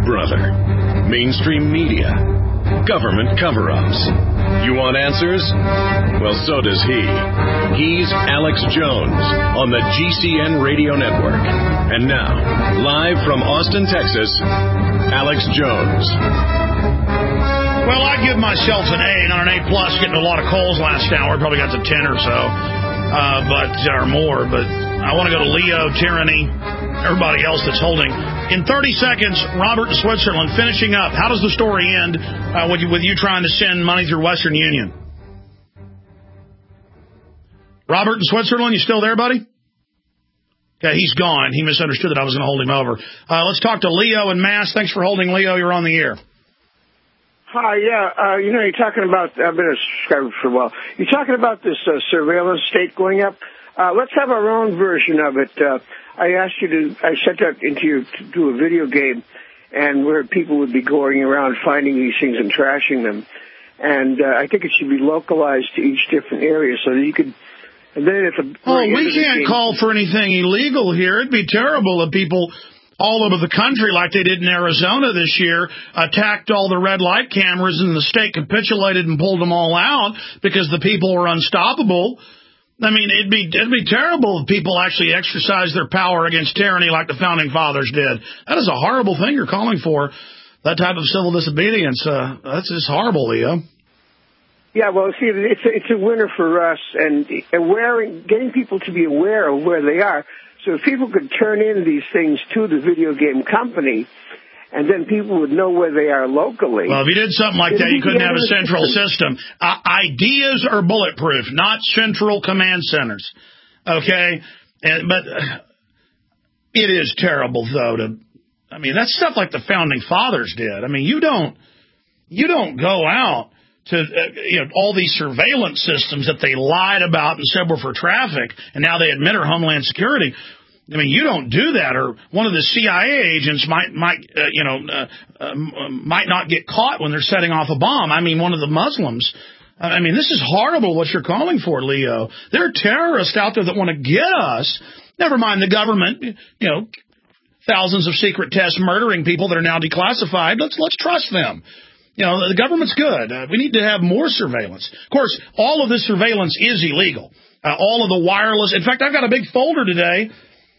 brother. Mainstream media. Government cover-ups. You want answers? Well, so does he. He's Alex Jones on the GCN Radio Network. And now, live from Austin, Texas, Alex Jones. Well, I'd give myself an A, not an A+, getting a lot of calls last hour. Probably got to 10 or so, or more. But I want to go to Leo, Tyranny, everybody else that's holding. In 30 seconds, Robert in Switzerland, finishing up. How does the story end with you trying to send money through Western Union? Robert in Switzerland, you still there, buddy? Okay, he's gone. He misunderstood that I was going to hold him over. Let's talk to Leo and Mass. Thanks for holding, Leo. You're on the air. Hi, yeah. You're talking about, I've been a subscriber for a while. You're talking about this surveillance state going up. Let's have our own version of it. I set out to do a video game, and where people would be going around finding these things and trashing them. And I think it should be localized to each different area so that you could. And then we can't call for anything illegal here. It'd be terrible if people all over the country, like they did in Arizona this year, attacked all the red light cameras, and the state capitulated and pulled them all out because the people were unstoppable. I mean, it'd be terrible if people actually exercised their power against tyranny like the Founding Fathers did. That is a horrible thing you're calling for, that type of civil disobedience. That's just horrible, Leo. Yeah, well, see, it's a winner for us, and getting people to be aware of where they are. So if people could turn in these things to the video game company, and then people would know where they are locally. Well, if you did something like that, you couldn't have a central system. Ideas are bulletproof, not central command centers. Okay? But it is terrible, though, that's stuff like the Founding Fathers did. I mean, you don't go out to all these surveillance systems that they lied about and said were for traffic, and now they admit are Homeland Security. I mean, you don't do that, or one of the CIA agents might not get caught when they're setting off a bomb. I mean, one of the Muslims. I mean, this is horrible what you're calling for, Leo. There are terrorists out there that want to get us. Never mind the government, thousands of secret tests murdering people that are now declassified. Let's trust them. The government's good. We need to have more surveillance. Of course, all of this surveillance is illegal. All of the wireless. In fact, I've got a big folder today.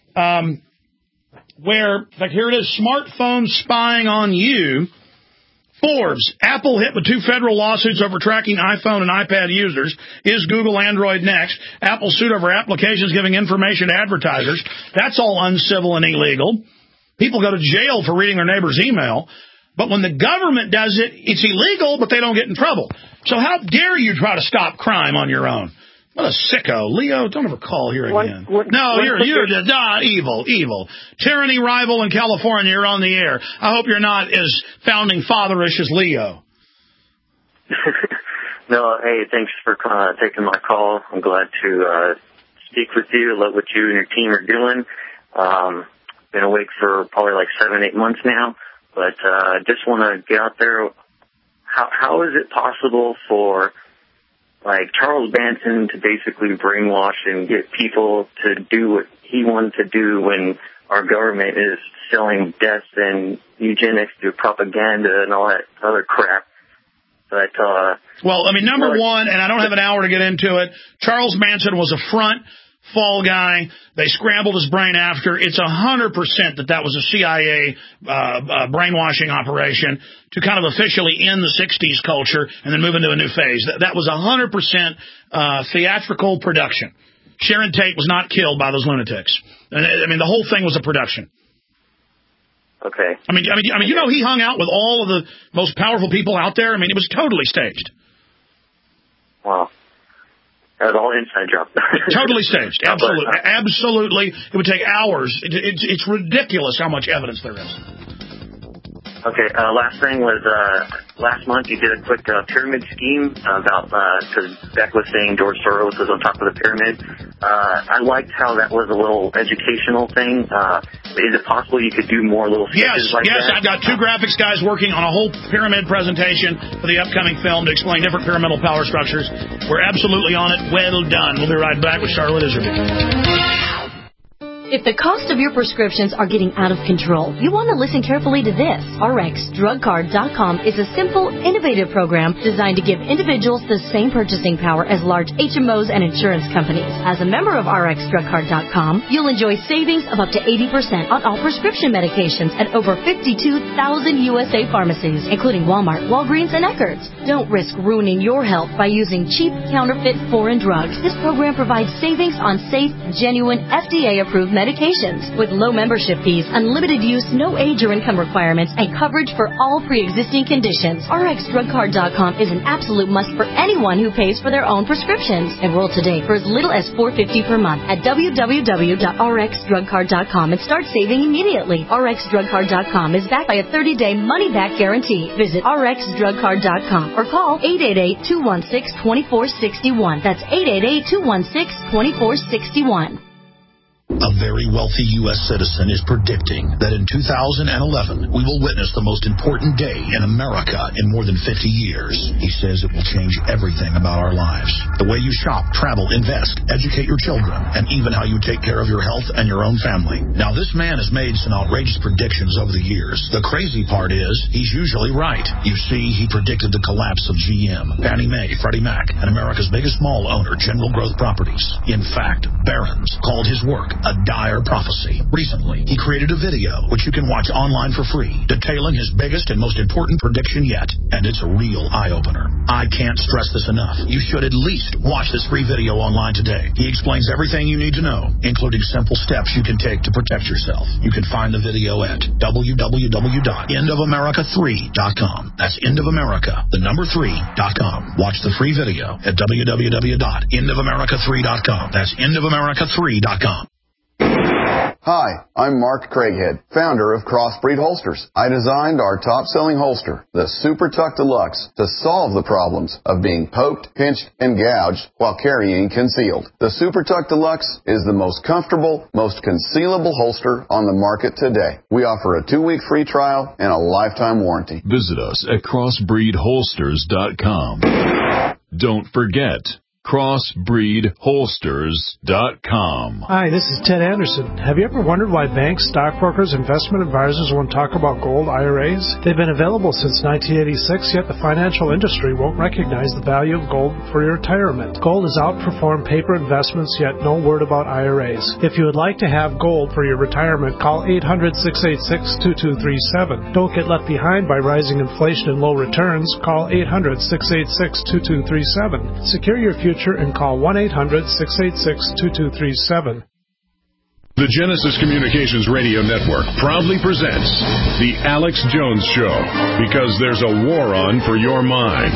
Where, in fact, here it is, smartphone spying on you. Forbes, Apple hit with 2 federal lawsuits over tracking iPhone and iPad users. Is Google Android next? Apple sued over applications giving information to advertisers. That's all uncivil and illegal. People go to jail for reading their neighbor's email. But when the government does it, it's illegal, but they don't get in trouble. So how dare you try to stop crime on your own? What a sicko. Leo, don't ever call here again. You're evil. Tyranny rival in California, you're on the air. I hope you're not as Founding Fatherish as Leo. No, hey, thanks for taking my call. I'm glad to speak with you. I love what you and your team are doing. Been awake for probably like 7-8 months now, but just want to get out there. How is it possible for Charles Manson to basically brainwash and get people to do what he wanted to do when our government is selling death and eugenics through propaganda and all that other crap? But number one, and I don't have an hour to get into it, Charles Manson was a front fall guy. They scrambled his brain after. It's 100% that was a CIA brainwashing operation to kind of officially end the 60s culture and then move into a new phase. That was 100% theatrical production. Sharon Tate was not killed by those lunatics. The whole thing was a production. Okay. He hung out with all of the most powerful people out there. It was totally staged. Wow. That was all inside job. Totally staged. Absolutely. It would take hours. It's ridiculous how much evidence there is. Okay, last thing was, last month you did a quick pyramid scheme about, because Beck was saying George Soros was on top of the pyramid. I liked how that was a little educational thing. Is it possible you could do more little sketches like that? Yes, I've got 2 graphics guys working on a whole pyramid presentation for the upcoming film to explain different pyramidal power structures. We're absolutely on it. Well done. We'll be right back with Charlotte Iserbyt. If the cost of your prescriptions are getting out of control, you want to listen carefully to this. RxDrugCard.com is a simple, innovative program designed to give individuals the same purchasing power as large HMOs and insurance companies. As a member of RxDrugCard.com, you'll enjoy savings of up to 80% on all prescription medications at over 52,000 USA pharmacies, including Walmart, Walgreens, and Eckerd's. Don't risk ruining your health by using cheap, counterfeit, foreign drugs. This program provides savings on safe, genuine, FDA-approved medications with low membership fees, unlimited use, no age or income requirements, and coverage for all pre-existing conditions. RxDrugCard.com is an absolute must for anyone who pays for their own prescriptions. Enroll today for as little as $4.50 per month at www.rxdrugcard.com and start saving immediately. RxDrugCard.com is backed by a 30-day money-back guarantee. Visit RxDrugCard.com or call 888-216-2461. That's 888-216-2461. A very wealthy U.S. citizen is predicting that in 2011, we will witness the most important day in America in more than 50 years. He says it will change everything about our lives. The way you shop, travel, invest, educate your children, and even how you take care of your health and your own family. Now, this man has made some outrageous predictions over the years. The crazy part is, he's usually right. You see, he predicted the collapse of GM, Fannie Mae, Freddie Mac, and America's biggest mall owner, General Growth Properties. In fact, Barron's called his work a dire prophecy. Recently, he created a video, which you can watch online for free, detailing his biggest and most important prediction yet, and it's a real eye-opener. I can't stress this enough. You should at least watch this free video online today. He explains everything you need to know, including simple steps you can take to protect yourself. You can find the video at www.endofamerica3.com. That's endofamerica, the number 3.com. Watch the free video at www.endofamerica3.com. That's endofamerica3.com. Hi, I'm Mark Craighead, founder of Crossbreed Holsters. I designed our top-selling holster, the Super Tuck Deluxe, to solve the problems of being poked, pinched, and gouged while carrying concealed. The Super Tuck Deluxe is the most comfortable, most concealable holster on the market today. We offer a 2-week free trial and a lifetime warranty. Visit us at crossbreedholsters.com. Don't forget, crossbreedholsters.com. Hi, this is Ted Anderson. Have you ever wondered why banks, stockbrokers, investment advisors won't talk about gold IRAs? They've been available since 1986, yet the financial industry won't recognize the value of gold for your retirement. Gold has outperformed paper investments, yet no word about IRAs. If you would like to have gold for your retirement, call 800-686-2237. Don't get left behind by rising inflation and low returns. Call 800-686-2237. Secure your future and call 1-800-686-2237. The Genesis Communications Radio Network proudly presents The Alex Jones Show, because there's a war on for your mind.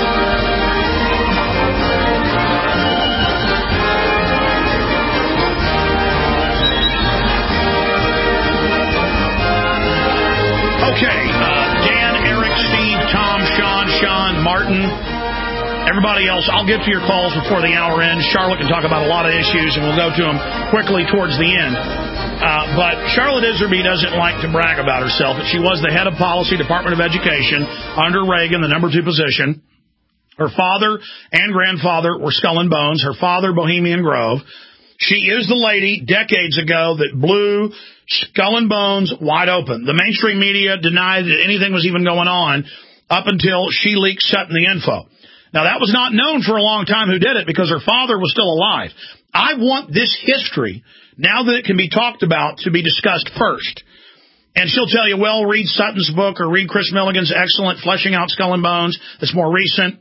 Okay, Dan, Eric, Steve, Tom, Sean, Martin, everybody else, I'll get to your calls before the hour ends. Charlotte can talk about a lot of issues, and we'll go to them quickly towards the end. But Charlotte Iserby doesn't like to brag about herself, but she was the head of policy, Department of Education, under Reagan, the number 2 position. Her father and grandfather were Skull and Bones. Her father, Bohemian Grove. She is the lady, decades ago, that blew Skull and Bones wide open. The mainstream media denied that anything was even going on up until she leaked Sutton the info. Now, that was not known for a long time who did it, because her father was still alive. I want this history, now that it can be talked about, to be discussed first. And she'll tell you, well, read Sutton's book or read Chris Milligan's excellent Fleshing Out Skull and Bones that's more recent,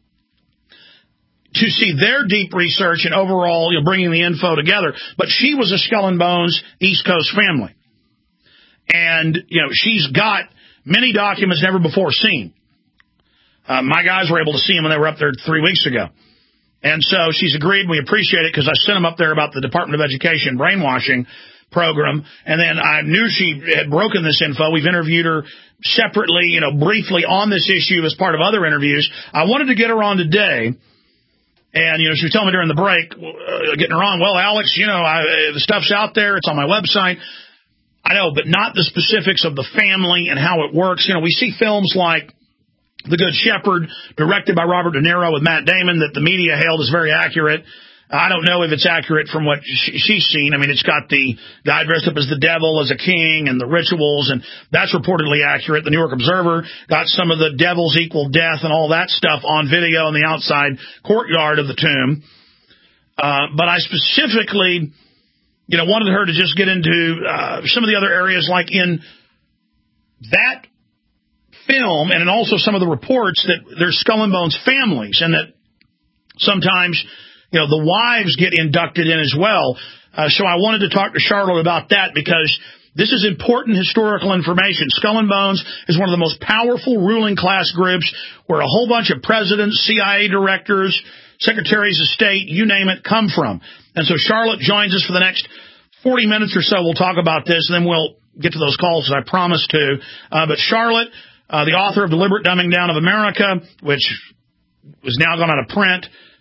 to see their deep research and overall, bringing the info together. But she was a Skull and Bones East Coast family. And, she's got many documents never before seen. My guys were able to see them when they were up there 3 weeks ago. And so she's agreed. We appreciate it, because I sent them up there about the Department of Education brainwashing program. And then I knew she had broken this info. We've interviewed her separately, briefly on this issue as part of other interviews. I wanted to get her on today. And, she was telling me during the break, getting her on, well, Alex, the stuff's out there. It's on my website. I know, but not the specifics of the family and how it works. We see films like The Good Shepherd, directed by Robert De Niro with Matt Damon, that the media hailed as very accurate. I don't know if it's accurate from what she's seen. I mean, it's got the guy dressed up as the devil, as a king, and the rituals, and that's reportedly accurate. The New York Observer got some of the devils equal death and all that stuff on video in the outside courtyard of the tomb. But I specifically, wanted her to just get into some of the other areas, like in that film, and also some of the reports that there's Skull and Bones families, and that sometimes the wives get inducted in as well. So I wanted to talk to Charlotte about that, because this is important historical information. Skull and Bones is one of the most powerful ruling class groups where a whole bunch of presidents, CIA directors, secretaries of state, you name it, come from. And so Charlotte joins us for the next 40 minutes or so. We'll talk about this, and then we'll get to those calls as I promised to. But Charlotte, the author of Deliberate Dumbing Down of America, which was now gone out of print,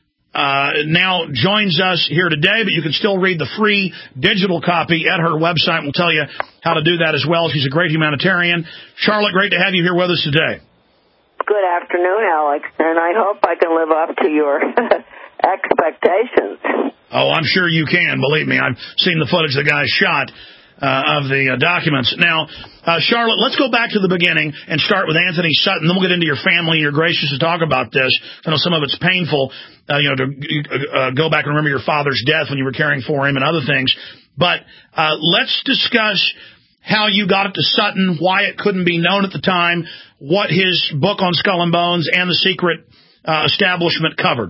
now joins us here today, but you can still read the free digital copy at her website. We'll tell you how to do that as well. She's a great humanitarian. Charlotte, great to have you here with us today. Good afternoon, Alex, and I hope I can live up to your expectations. Oh, I'm sure you can. Believe me, I've seen the footage the guy shot of the documents. Now, Charlotte, let's go back to the beginning and start with Anthony Sutton. Then we'll get into your family. You're gracious to talk about this. I know some of it's painful, to go back and remember your father's death when you were caring for him and other things. But let's discuss how you got it to Sutton, why it couldn't be known at the time, what his book on Skull and Bones and the secret establishment covered.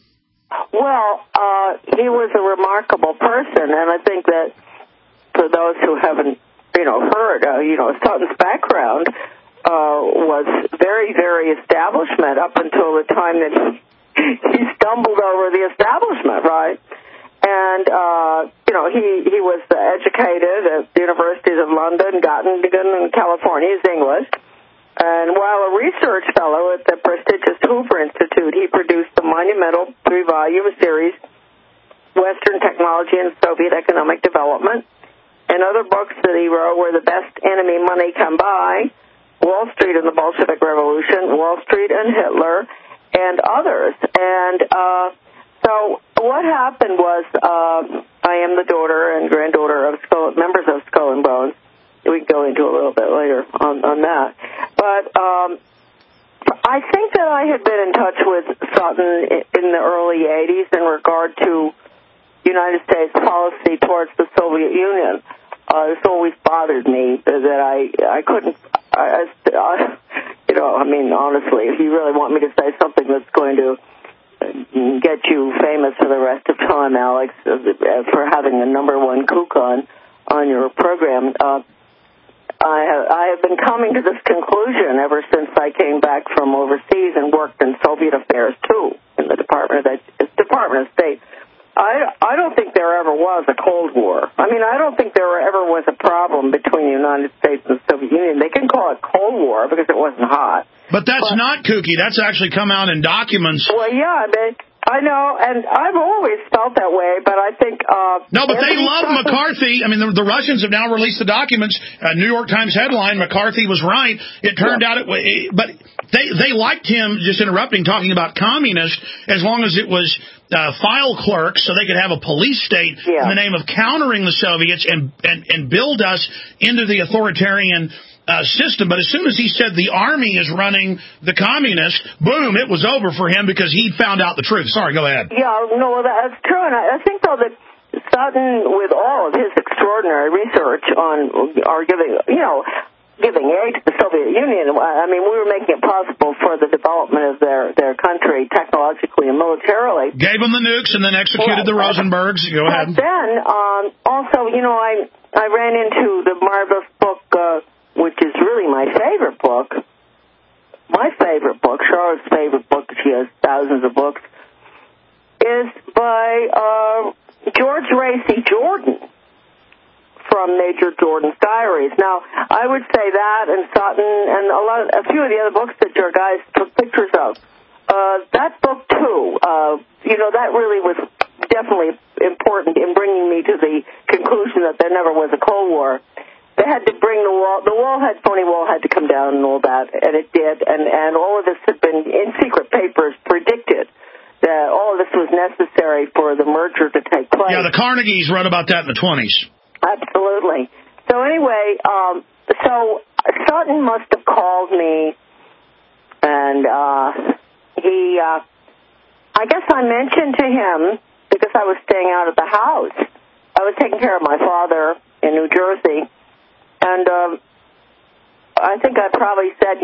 Well, he was a remarkable person, and I think that for those who haven't, heard, Sutton's background was very, very establishment up until the time that he stumbled over the establishment, right? And, he was educated at the Universities of London, Göttingen, and California. He's English. And while a research fellow at the prestigious Hoover Institute, he produced the monumental 3-volume series, Western Technology and Soviet Economic Development. And other books that he wrote were The Best Enemy Money Can Buy, Wall Street and the Bolshevik Revolution, Wall Street and Hitler, and others. And so what happened was I am the daughter and granddaughter of members of Skull and Bones. We can go into a little bit later on that. But I think that I had been in touch with Sutton in the early 80s in regard to United States policy towards the Soviet Union. This always bothered me that I couldn't, honestly, if you really want me to say something that's going to get you famous for the rest of time, Alex, for having the #1 kook on your program, I have been coming to this conclusion ever since I came back from overseas and worked in Soviet affairs, too, in the Department of State. I don't think there ever was a Cold War. I don't think there ever was a problem between the United States and the Soviet Union. They can call it Cold War because it wasn't hot. But that's not kooky. That's actually come out in documents. Well, yeah, I know, and I've always felt that way, but I think... No, but they love McCarthy. The Russians have now released the documents. New York Times headline, McCarthy was right. It turned out but they liked him, just interrupting, talking about communist, as long as it was file clerks, so they could have a police state in the name of countering the Soviets and build us into the authoritarian system. But as soon as he said the army is running the communists, boom, it was over for him because he found out the truth. Sorry, go ahead. Yeah, no, that's true. And I think, though, that Sutton, with all of his extraordinary research on giving aid to the Soviet Union, we were making it possible for the development of their country technologically and militarily. Gave them the nukes and then executed the Rosenbergs. Go ahead. But then, also, I ran into the marvelous book, which is really my favorite book. My favorite book, Charlotte's favorite book, she has thousands of books, is by George Racy Jordan, from Major Jordan's Diaries. Now, I would say that and Sutton and a few of the other books that your guys took pictures of. That book, too, that really was definitely important in bringing me to the conclusion that there never was a Cold War. They had to bring the phony wall had to come down and all that, and it did, and all of this had been in secret papers predicted that all of this was necessary for the merger to take place. Yeah, the Carnegies wrote about that in the 20s. Absolutely. So anyway, so Sutton must have called me, and I guess I mentioned to him, because I was staying out of the house, I was taking care of my father in New Jersey, and I think I probably said,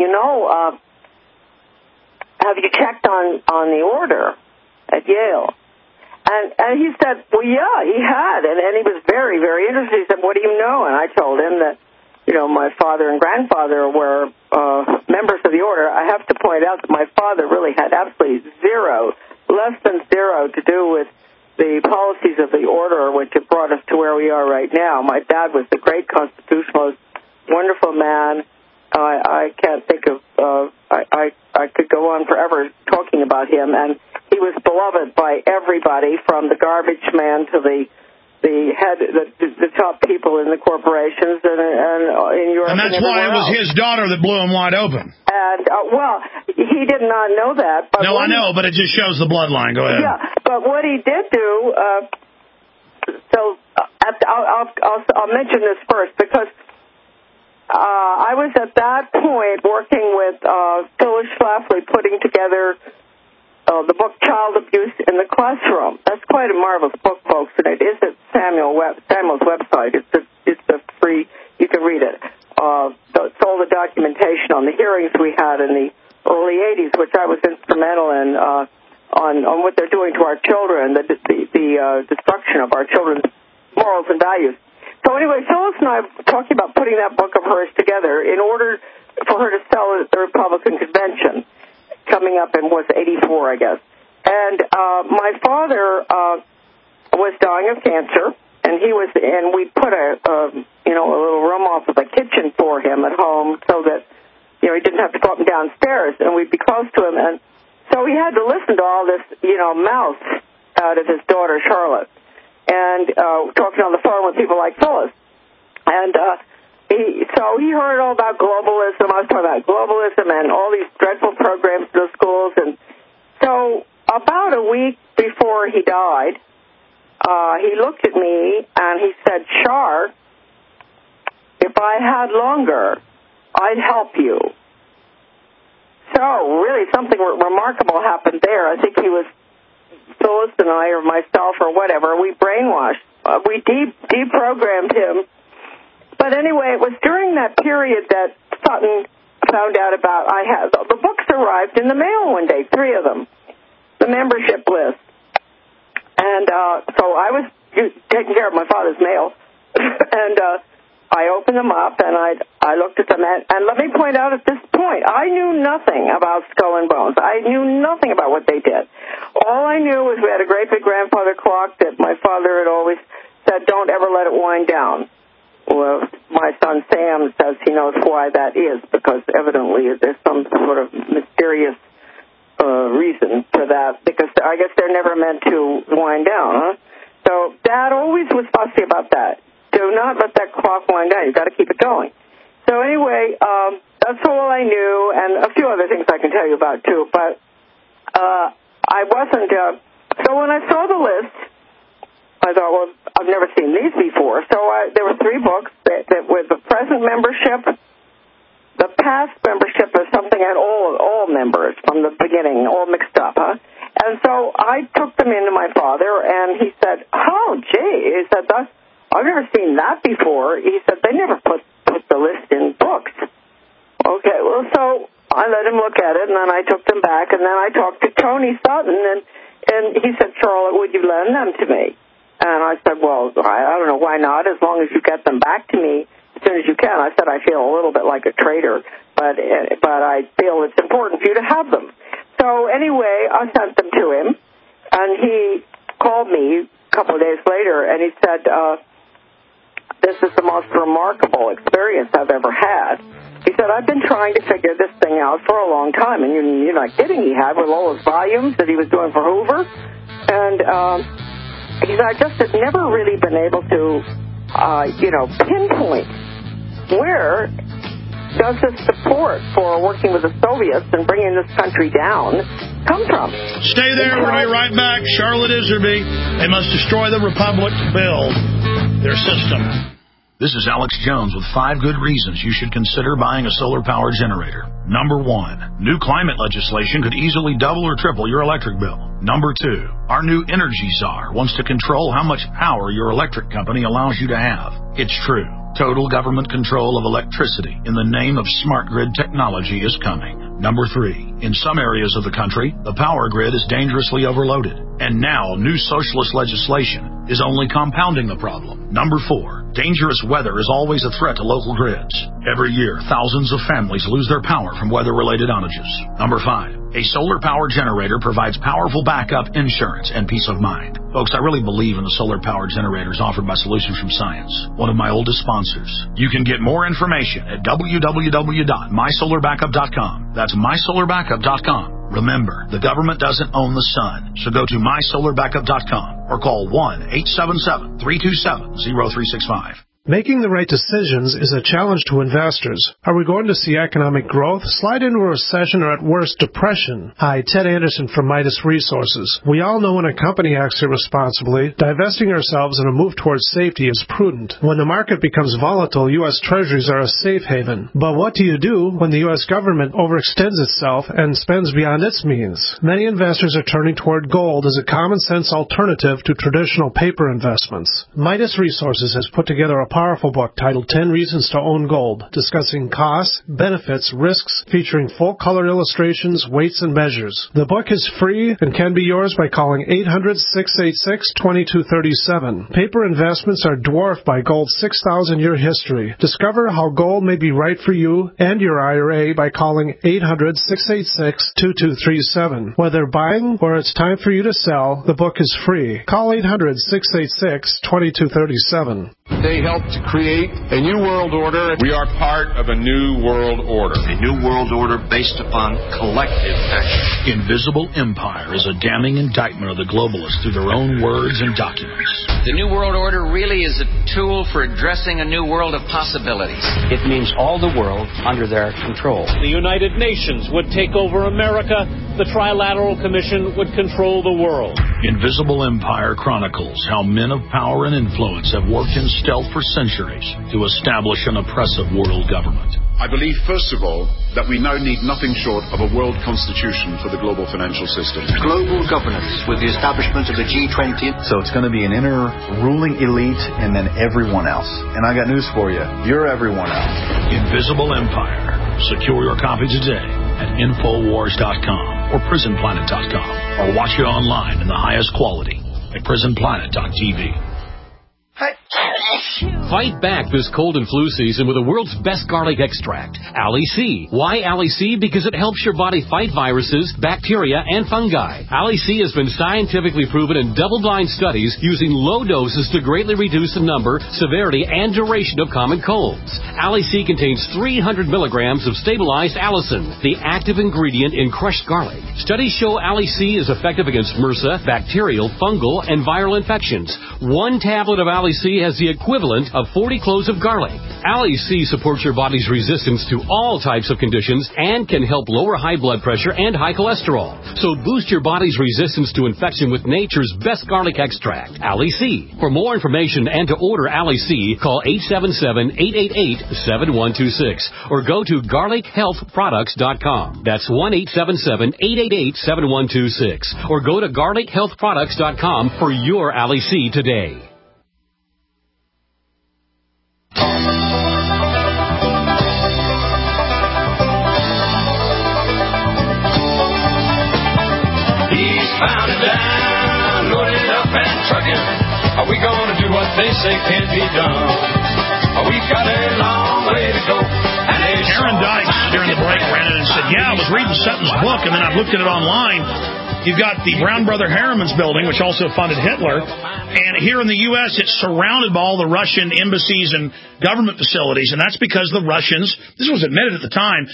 have you checked on the order at Yale? And he said, well, yeah, he had. And he was very, very interested. He said, what do you know? And I told him that, my father and grandfather were members of the order. I have to point out that my father really had absolutely less than zero to do with the policies of the order, which have brought us to where we are right now. My dad was the great constitutionalist, wonderful man. I can't think of, I could go on forever talking about him, and he was beloved by everybody, from the garbage man to the head, the top people in the corporations and in Europe. And that's why it was his daughter that blew him wide open. And, well, he did not know that. But no, I know, but it just shows the bloodline. Go ahead. Yeah, but what he did do, I'll mention this first, because I was at that point working with Phyllis Schlafly, putting together the book Child Abuse in the Classroom. That's quite a marvelous book, folks, and it is at Samuel's website. It's a free, you can read it. It's all the documentation on the hearings we had in the early 80s, which I was instrumental in, on what they're doing to our children, the destruction of our children's morals and values. So anyway, Phyllis and I were talking about putting that book of hers together in order for her to sell it at the Republican convention coming up in, was 84, I guess. And my father was dying of cancer, and we put a little room off of the kitchen for him at home so that, he didn't have to go up and downstairs, and we'd be close to him. And so he had to listen to all this, mouth out of his daughter, Charlotte, and talking on the phone with people like Phyllis. And he heard all about globalism. I was talking about globalism and all these dreadful programs in the schools. And so about a week before he died, he looked at me and he said, Char, if I had longer, I'd help you. So really something remarkable happened there. I think he was, Phyllis and I, or myself or whatever, we brainwashed. We deprogrammed him. But anyway, it was during that period that Sutton found out about, the books arrived in the mail one day, 3 of them, the membership list. And so I was taking care of my father's mail, and I opened them up, and I looked at them, and let me point out at this point, I knew nothing about Skull and Bones. I knew nothing about what they did. All I knew was we had a great big grandfather clock that my father had always said, don't ever let it wind down. Well, my son Sam says he knows why that is, because evidently there's some sort of mysterious reason for that, because I guess they're never meant to wind down, huh? So Dad always was fussy about that. Do not let that clock wind down. You've got to keep it going. So anyway, that's all I knew, and a few other things I can tell you about, too. But I wasn't... so when I saw the list, I thought, well, I've never seen these before. So there were 3 books that with the present membership, the past membership, or something, and all members from the beginning, all mixed up, huh? And so I took them into my father, and he said, oh, gee, he said, I've never seen that before. He said, they never put the list in books. Okay, well, so I let him look at it, and then I took them back, and then I talked to Tony Sutton, and he said, Charlotte, would you lend them to me? And I said, well, I don't know, why not, as long as you get them back to me as soon as you can. I said, I feel a little bit like a traitor, but I feel it's important for you to have them. So anyway, I sent them to him, and he called me a couple of days later, and he said, this is the most remarkable experience I've ever had. He said, I've been trying to figure this thing out for a long time, and you're not kidding, he had, with all his volumes that he was doing for Hoover. And he said, I just have never really been able to, pinpoint where does this support for working with the Soviets and bringing this country down come from? Stay there. We're going to be right back. Charlotte Iserby. They must destroy the Republic to build their system. This is Alex Jones with 5 good reasons you should consider buying a solar power generator. Number 1, new climate legislation could easily double or triple your electric bill. Number 2, our new energy czar wants to control how much power your electric company allows you to have. It's true. Total government control of electricity in the name of smart grid technology is coming. Number 3, in some areas of the country, the power grid is dangerously overloaded. And now, new socialist legislation is only compounding the problem. Number 4, dangerous weather is always a threat to local grids. Every year, thousands of families lose their power from weather-related outages. Number 5, a solar power generator provides powerful backup insurance and peace of mind. Folks, I really believe in the solar power generators offered by Solutions from Science, one of my oldest sponsors. You can get more information at www.mysolarbackup.com. That's mysolarbackup.com. Remember, the government doesn't own the sun, so go to mysolarbackup.com or call 1-877-327-0365. Making the right decisions is a challenge to investors. Are we going to see economic growth, slide into a recession, or at worst, depression? Hi, Ted Anderson from Midas Resources. We all know when a company acts irresponsibly, divesting ourselves in a move towards safety is prudent. When the market becomes volatile, U.S. Treasuries are a safe haven. But what do you do when the U.S. government overextends itself and spends beyond its means? Many investors are turning toward gold as a common-sense alternative to traditional paper investments. Midas Resources has put together a powerful book titled 10 Reasons to Own Gold, discussing costs, benefits, risks, featuring full-color illustrations, weights, and measures. The book is free and can be yours by calling 800-686-2237. Paper investments are dwarfed by gold's 6,000-year history. Discover how gold may be right for you and your IRA by calling 800-686-2237. Whether buying or it's time for you to sell, the book is free. Call 800-686-2237. They helped to create a new world order. We are part of a new world order. A new world order based upon collective action. Invisible Empire is a damning indictment of the globalists through their own words and documents. The new world order really is a tool for addressing a new world of possibilities. It means all the world under their control. The United Nations would take over America. The Trilateral Commission would control the world. Invisible Empire chronicles how men of power and influence have worked in stealth for centuries to establish an oppressive world government. I believe, first of all, that we now need nothing short of a world constitution for the global financial system. Global governance with the establishment of the G20. So it's going to be an inner ruling elite and then everyone else. And I got news for you. You're everyone else. Invisible Empire. Secure your copy today at Infowars.com or PrisonPlanet.com, or watch it online in the highest quality at PrisonPlanet.tv. Fight back this cold and flu season with the world's best garlic extract, Ali C. Why Ali C? Because it helps your body fight viruses, bacteria, and fungi. Ali C has been scientifically proven in double-blind studies using low doses to greatly reduce the number, severity, and duration of common colds. Ali C contains 300 milligrams of stabilized allicin, the active ingredient in crushed garlic. Studies show Ali C is effective against MRSA, bacterial, fungal, and viral infections. One tablet of Ali C has the equivalent of 40 cloves of garlic. Ali C supports your body's resistance to all types of conditions and can help lower high blood pressure and high cholesterol. So boost your body's resistance to infection with nature's best garlic extract, Ali C. For more information and to order Ali C, call 877-888-7126 or go to garlichealthproducts.com. That's 1-877-888-7126 or go to garlichealthproducts.com for your Ali C today. Bound it down, load it up and truck it. Are we gonna do what they say can't be done? We've got a long way to go. Aaron Dykes during the break ran in and said, yeah, I was reading Sutton's book, and then I looked at it online. You've got the Brown Brother Harriman's building, which also funded Hitler. And here in the U.S., it's surrounded by all the Russian embassies and government facilities. And that's because the Russians, this was admitted at the time,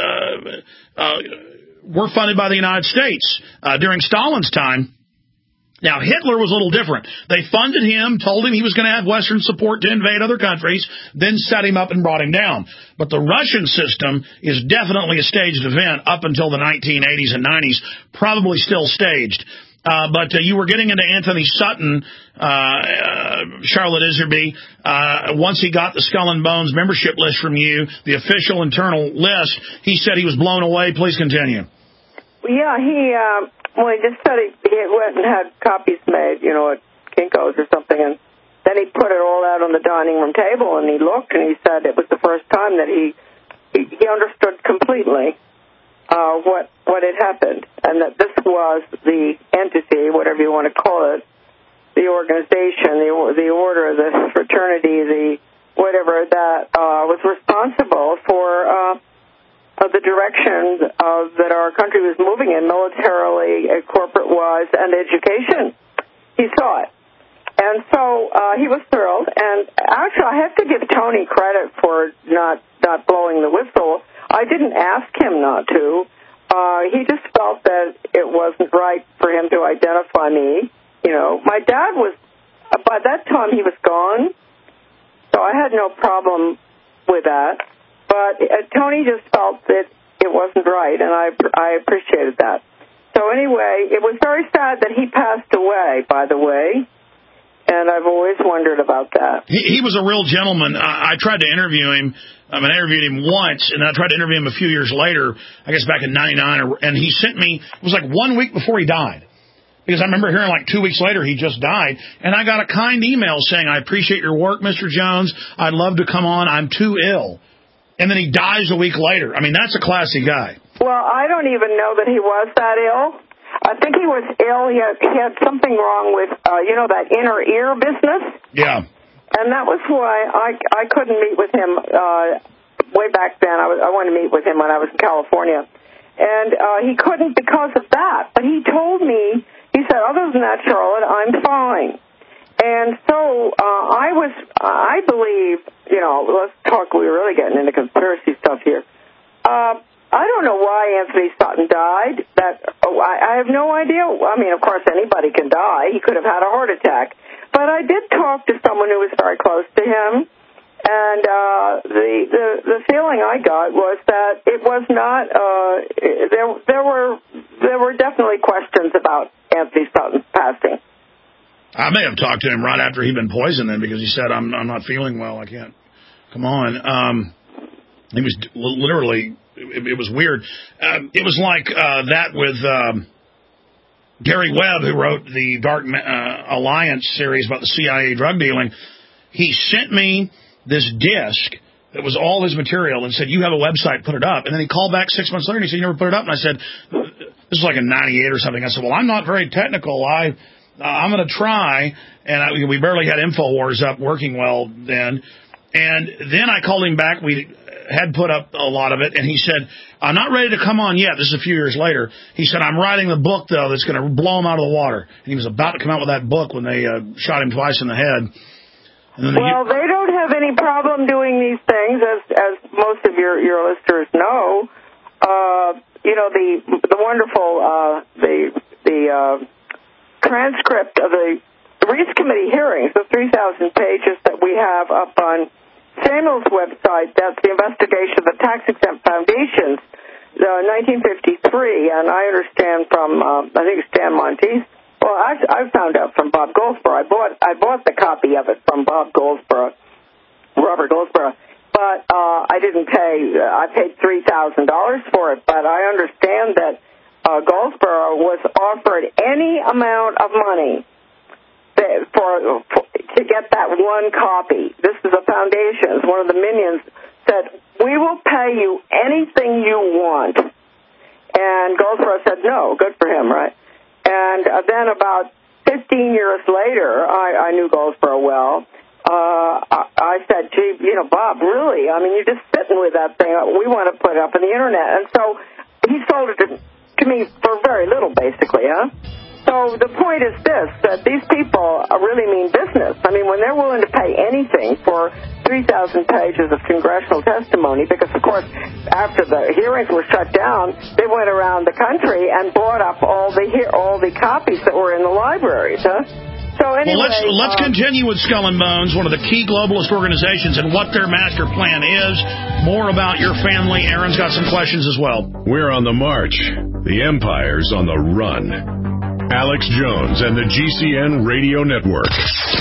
were funded by the United States. During Stalin's time, Now, Hitler was a little different. They funded him, told him he was going to have Western support to invade other countries, then set him up and brought him down. But the Russian system is definitely a staged event up until the 1980s and 90s, probably still staged. But you were getting into Anthony Sutton, Charlotte Iserby, once he got the Skull and Bones membership list from you, the official internal list, he said he was blown away. Please continue. Yeah, he just said he went and had copies made, at Kinko's or something, and then he put it all out on the dining room table, and he looked, and he said it was the first time that he understood completely what had happened, and that this was the entity, whatever you want to call it, the organization, the order, the fraternity, the whatever, that was responsible for the direction that our country was moving in, militarily, corporate-wise, and education. He saw it. And so he was thrilled, and actually I have to give Tony credit for not blowing the whistle. I didn't ask him not to. He just felt that it wasn't right for him to identify me. My dad was, by that time he was gone, so I had no problem with that. But Tony just felt that it wasn't right, and I appreciated that. So anyway, it was very sad that he passed away, by the way, and I've always wondered about that. He was a real gentleman. I tried to interview him. I interviewed him once, and I tried to interview him a few years later, I guess back in 99, and he sent me, it was like 1 week before he died. Because I remember hearing 2 weeks later he just died, and I got a kind email saying, I appreciate your work, Mr. Jones. I'd love to come on. I'm too ill. And then he dies a week later. That's a classy guy. Well, I don't even know that he was that ill. I think he was ill. He had something wrong with, that inner ear business. Yeah. And that was why I couldn't meet with him way back then. I wanted to meet with him when I was in California. And he couldn't because of that. But he told me, he said, other than that, Charlotte, I'm fine. And so I believe, let's talk, we're really getting into conspiracy stuff here. I don't know why Anthony Sutton died. I have no idea. Of course, anybody can die. He could have had a heart attack. But I did talk to someone who was very close to him, and the feeling I got was that it was not. There were definitely questions about Anthony Sutton's passing. I may have talked to him right after he'd been poisoned, then, because he said, "I'm not feeling well. I can't come on." He was literally. It was weird. It was like that with Gary Webb, who wrote the Dark Alliance series about the CIA drug dealing. He sent me this disc that was all his material and said, you have a website, put it up. And then he called back 6 months later and he said, you never put it up. And I said, this was like in 98 or something. I said, well, I'm not very technical. I'm going to try. And we barely had InfoWars up working well then. And then I called him back. We had put up a lot of it, and he said, I'm not ready to come on yet. This is a few years later. He said, I'm writing the book, though, that's going to blow him out of the water. And he was about to come out with that book when they shot him twice in the head. And then they don't have any problem doing these things, as most of your listeners know. The wonderful the transcript of the Reese Committee hearings, the 3,000 pages that we have up on Samuel's website, that's the investigation of the tax-exempt foundations, 1953, and I understand from, I think it's Dan Monteith. Well, I found out from Bob Goldsboro. I bought the copy of it from Robert Goldsboro, but I didn't pay, I paid $3,000 for it, but I understand that Goldsboro was offered any amount of money to get that one copy. This is a foundation. One of the minions said, we will pay you anything you want. And Goldsboro said, no. Good for him, right? And then about 15 years later, I knew Goldsboro well. I said, gee, Bob, really? You're just sitting with that thing. We want to put it up on the Internet. And so he sold it to me for very little, basically, huh? So the point is this, that these people really mean business. When they're willing to pay anything for 3,000 pages of congressional testimony because, of course, after the hearings were shut down, they went around the country and bought up all the copies that were in the libraries, huh? So anyway, well, let's continue with Skull and Bones, one of the key globalist organizations, and what their master plan is. More about your family. Aaron's got some questions as well. We're on the march. The Empire's on the run. Alex Jones and the GCN Radio Network.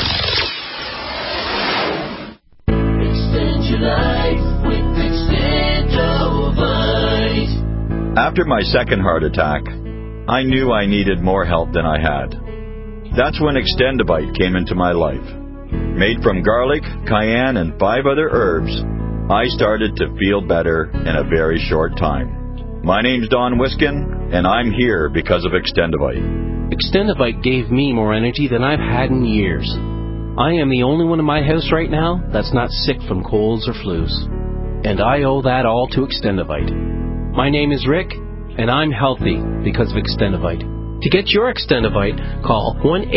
Extend your life with Extendovite. After my second heart attack, I knew I needed more help than I had. That's when Extendovite came into my life. Made from garlic, cayenne, and 5 other herbs, I started to feel better in a very short time. My name's Don Wiskin, and I'm here because of Extendovite. Extendovite gave me more energy than I've had in years. I am the only one in my house right now that's not sick from colds or flus. And I owe that all to Extendovite. My name is Rick, and I'm healthy because of Extendovite. To get your Extendovite, call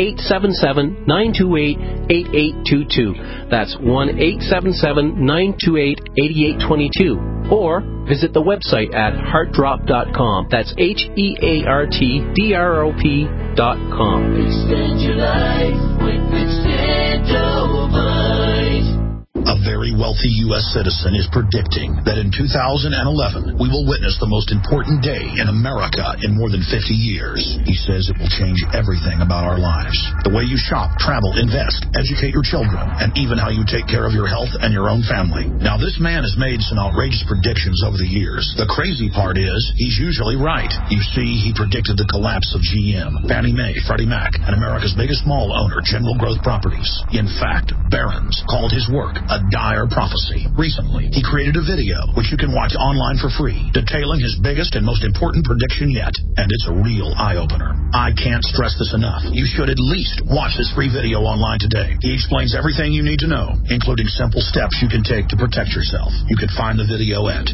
1-877-928-8822. That's 1-877-928-8822. Or visit the website at heartdrop.com. That's HEARTDROP.com. Extend your life with Extendovite. A very wealthy U.S. citizen is predicting that in 2011, we will witness the most important day in America in more than 50 years. He says it will change everything about our lives. The way you shop, travel, invest, educate your children, and even how you take care of your health and your own family. Now, this man has made some outrageous predictions over the years. The crazy part is, he's usually right. You see, he predicted the collapse of GM, Fannie Mae, Freddie Mac, and America's biggest mall owner, General Growth Properties. In fact, Barron's called his work a dire prophecy. Recently, he created a video, which you can watch online for free, detailing his biggest and most important prediction yet. And it's a real eye-opener. I can't stress this enough. You should at least watch this free video online today. He explains everything you need to know, including simple steps you can take to protect yourself. You can find the video at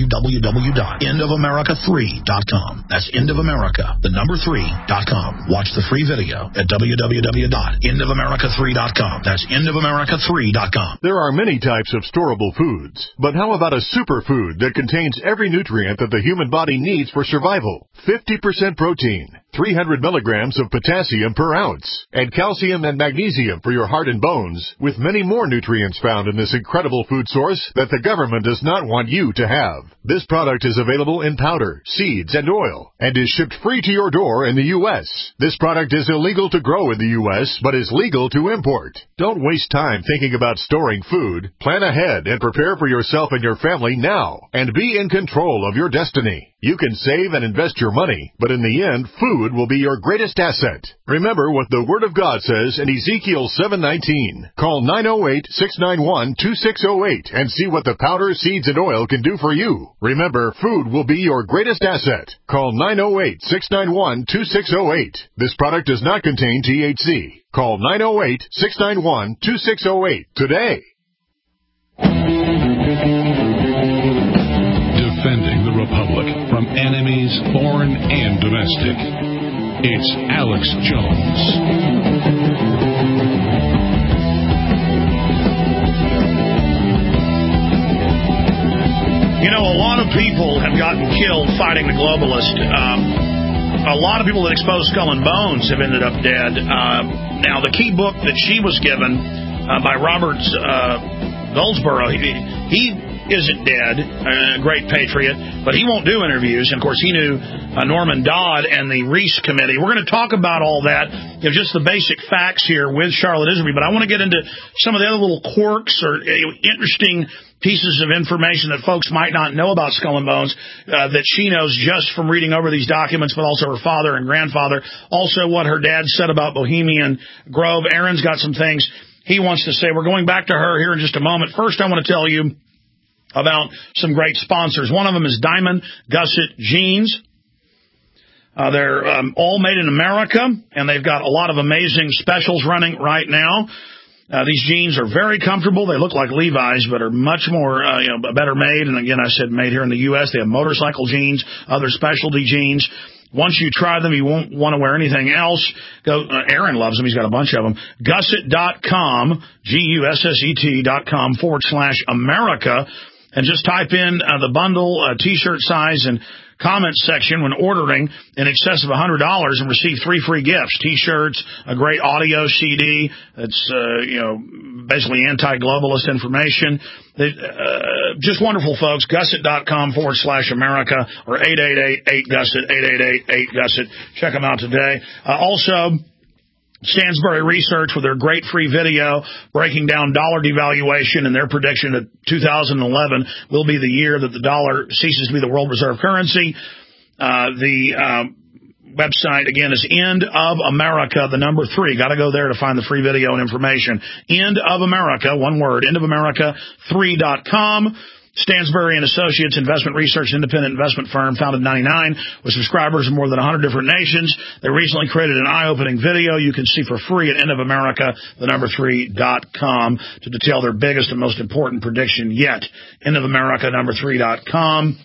www.endofamerica3.com. That's endofamerica, the number 3.com. Watch the free video at www.endofamerica3.com. That's endofamerica3.com. There are many types of storable foods, but how about a superfood that contains every nutrient that the human body needs for survival? 50% protein, 300 milligrams of potassium per ounce, and calcium and magnesium for your heart and bones, with many more nutrients found in this incredible food source that the government does not want you to have. This product is available in powder, seeds, and oil, and is shipped free to your door in the U.S. This product is illegal to grow in the U.S., but is legal to import. Don't waste time thinking about storing food. Plan ahead and prepare for yourself and your family now, and be in control of your destiny. You can save and invest your money, but in the end, food will be your greatest asset. Remember what the Word of God says in Ezekiel 7:19. Call 908-691-2608 and see what the powder, seeds, and oil can do for you. Remember, food will be your greatest asset. Call 908-691-2608. This product does not contain THC. Call 908-691-2608 today. Defending the Republic from enemies, foreign and domestic. It's Alex Jones. You know, a lot of people have gotten killed fighting the globalist. A lot of people that exposed Skull and Bones have ended up dead. Now, the key book that she was given by Robert Goldsboro, he isn't dead, great patriot, but he won't do interviews. And, of course, he knew Norman Dodd and the Reese Committee. We're going to talk about all that, just the basic facts here with Charlotte Iserby, but I want to get into some of the other little quirks or interesting pieces of information that folks might not know about Skull and Bones that she knows just from reading over these documents, but also her father and grandfather. Also what her dad said about Bohemian Grove. Aaron's got some things he wants to say. We're going back to her here in just a moment. First, I want to tell you about some great sponsors. One of them is Diamond Gusset Jeans. They're all made in America, and they've got a lot of amazing specials running right now. These jeans are very comfortable. They look like Levi's, but are much more, better made. And again, I said made here in the U.S. They have motorcycle jeans, other specialty jeans. Once you try them, you won't want to wear anything else. Go. Aaron loves them. He's got a bunch of them. Gusset.com, GUSSET.com/America, and just type in the bundle, T-shirt size, and comments section when ordering in excess of $100 and receive 3 free gifts: T-shirts, a great audio CD that's basically anti-globalist information. Just wonderful, folks. Gusset.com/America or 888-8-GUSSET, 888-8-GUSSET. Check them out today. Also, Stansberry Research with their great free video breaking down dollar devaluation and their prediction that 2011 will be the year that the dollar ceases to be the world reserve currency. The website, again, is End of America, the number 3. Got to go there to find the free video and information. End of America, one word, endofamerica3.com. Stansberry and Associates, investment research independent investment firm, founded in 1999, with subscribers in more than 100 different nations. They recently created an eye-opening video you can see for free at endofamerica3.com to detail their biggest and most important prediction yet. endofamerica3.com.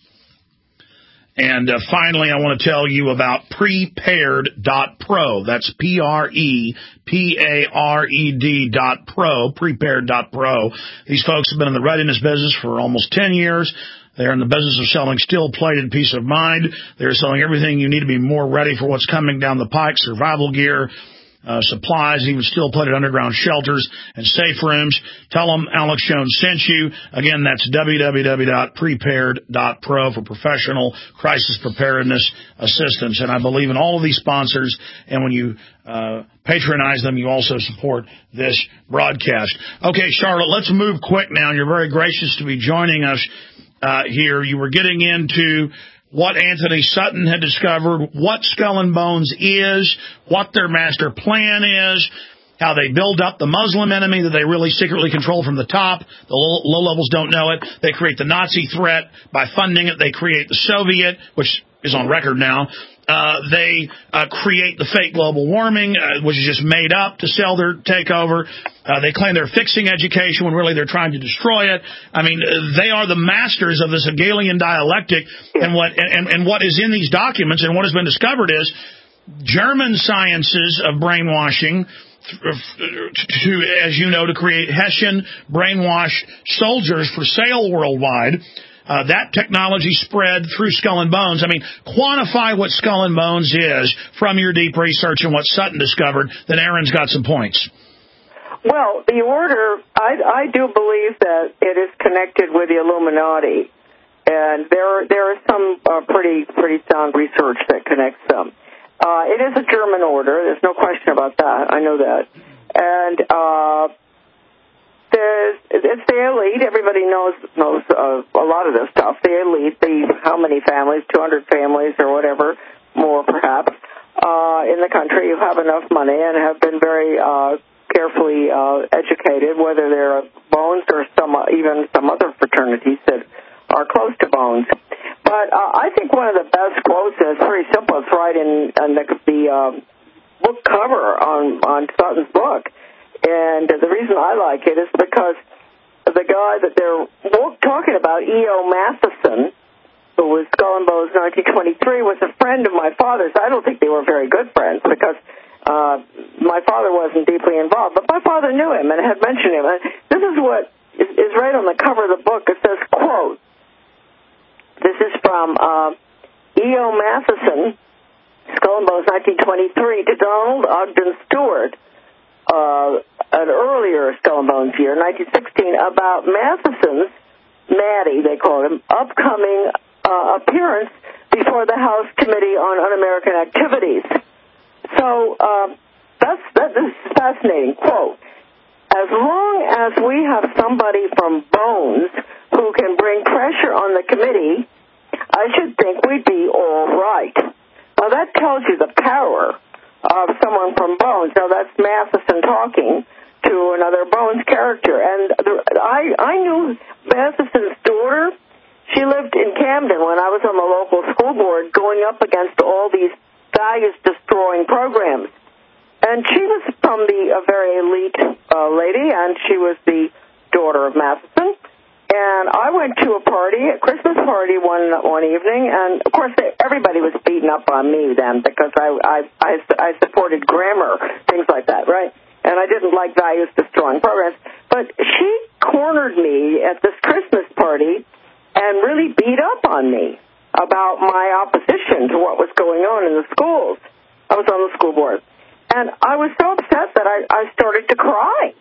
And finally, I want to tell you about Prepared.pro. That's Prepared.pro, Prepared.pro. These folks have been in the readiness business for almost 10 years. They're in the business of selling steel-plated peace of mind. They're selling everything you need to be more ready for what's coming down the pike: survival gear, supplies, even steel-plated underground shelters and safe rooms. Tell them Alex Jones sent you. Again, that's www.prepared.pro for professional crisis preparedness assistance. And I believe in all of these sponsors, and when you patronize them, you also support this broadcast. Okay, Charlotte, let's move quick now. You're very gracious to be joining us here. You were getting into what Anthony Sutton had discovered, what Skull and Bones is, what their master plan is, how they build up the Muslim enemy that they really secretly control from the top. The low levels don't know it. They create the Nazi threat by funding it. They create the Soviet, which is on record now. They create the fake global warming, which is just made up to sell their takeover. They claim they're fixing education when really they're trying to destroy it. I mean, they are the masters of this Hegelian dialectic, and what is in these documents and what has been discovered is German sciences of brainwashing to, as you know, to create Hessian brainwashed soldiers for sale worldwide. That technology spread through Skull and Bones. I mean, quantify what Skull and Bones is from your deep research and what Sutton discovered. Then Aaron's got some points. Well, the order, I do believe that it is connected with the Illuminati, and there is some pretty sound research that connects them. It is a German order. There's no question about that. I know that. And it's the elite. Everybody knows a lot of this stuff. The elite, how many families, 200 families or whatever, more perhaps, in the country who have enough money and have been very carefully educated, whether they're Bones or even some other fraternities that are close to Bones. But I think one of the best quotes, and it's very simple, it's right in the book cover on Sutton's book. And the reason I like it is because the guy that they're talking about, E.O. Matheson, who was Skull and Bones 1923, was a friend of my father's. I don't think they were very good friends because my father wasn't deeply involved, but my father knew him and had mentioned him. And this is what is right on the cover of the book. It says, quote, this is from E.O. Matheson, Skull and Bones 1923, to Donald Ogden Stewart, an earlier Skull and Bones year, 1916, about Matheson's, Maddie, they called him, upcoming appearance before the House Committee on Un-American Activities. So this is fascinating. Quote, as long as we have somebody from Bones who can bring pressure on the committee, I should think we'd be all right. Now, that tells you the power of someone from Bones. Now, that's Matheson talking to another Bones character. And I knew Matheson's daughter. She lived in Camden when I was on the local school board going up against all these values-destroying programs. And she was from a very elite lady, and she was the daughter of Matheson. And I went to a Christmas party one evening, and of course everybody was beating up on me then because I supported grammar, things like that, right? And I didn't like values-destroying programs. But she cornered me at this Christmas party and really beat up on me about my opposition to what was going on in the schools. I was on the school board. And I was so upset that I started to cry.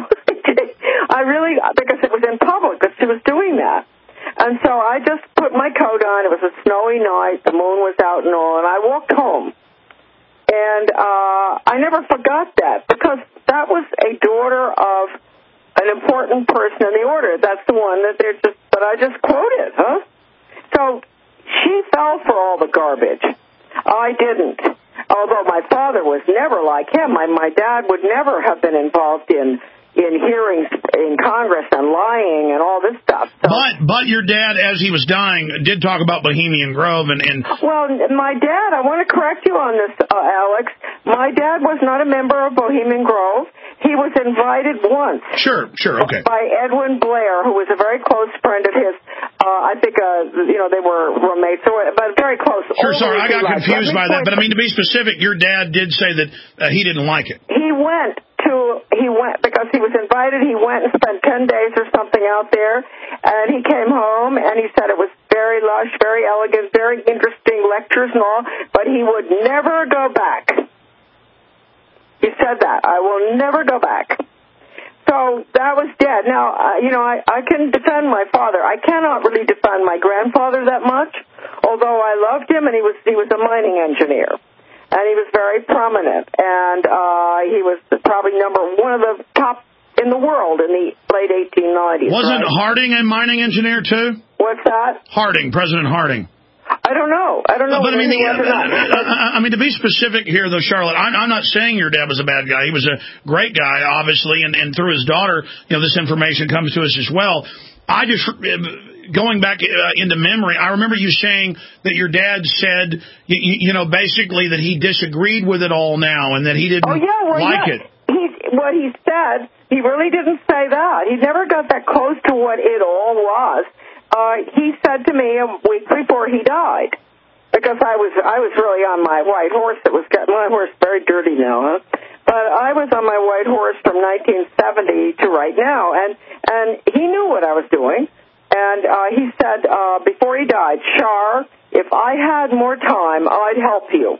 Because it was in public that she was doing that. And so I just put my coat on. It was a snowy night. The moon was out and all. And I walked home. And I never forgot that because that was a daughter of an important person in the order. That's the one that I just quoted, huh? So she fell for all the garbage. I didn't. Although my father was never like him. My dad would never have been involved in hearings in Congress and lying and all this stuff. So, but your dad, as he was dying, did talk about Bohemian Grove and Well, my dad, I want to correct you on this, Alex. My dad was not a member of Bohemian Grove. He was invited once. Sure, okay. By Edwin Blair, who was a very close friend of his. I think, they were roommates, but very close. Sure, sorry, I got confused by that. But, I mean, to be specific, your dad did say that he didn't like it. He went because he was invited. He went and spent 10 days or something out there, and he came home, and he said it was very lush, very elegant, very interesting lectures and all, but he would never go back. He said that. I will never go back. So that was dead. Now, I can defend my father. I cannot really defend my grandfather that much, although I loved him, and he was a mining engineer. And he was very prominent, and he was probably one of the top in the world in the late 1890s. Wasn't Harding a mining engineer, too? What's that? Harding, President Harding. I don't know. But I mean, to be specific here, though, Charlotte, I'm not saying your dad was a bad guy. He was a great guy, obviously, and through his daughter, this information comes to us as well. I just... Going back into memory, I remember you saying that your dad said, basically that he disagreed with it all now and that he didn't like it. What he said, he really didn't say that. He never got that close to what it all was. He said to me a week before he died, because I was really on my white horse. My horse very dirty now, huh? But I was on my white horse from 1970 to right now, and he knew what I was doing. And he said before he died, Char, if I had more time, I'd help you.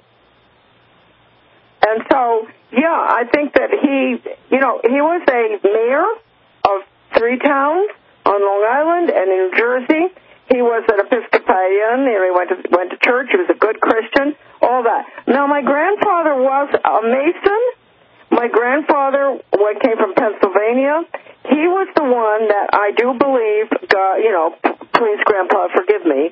And so, I think that he was a mayor of 3 towns on Long Island and in New Jersey. He was an Episcopalian. He went to church. He was a good Christian, all that. Now, my grandfather was a Mason. My grandfather came from Pennsylvania. He was the one that I do believe, please, Grandpa, forgive me.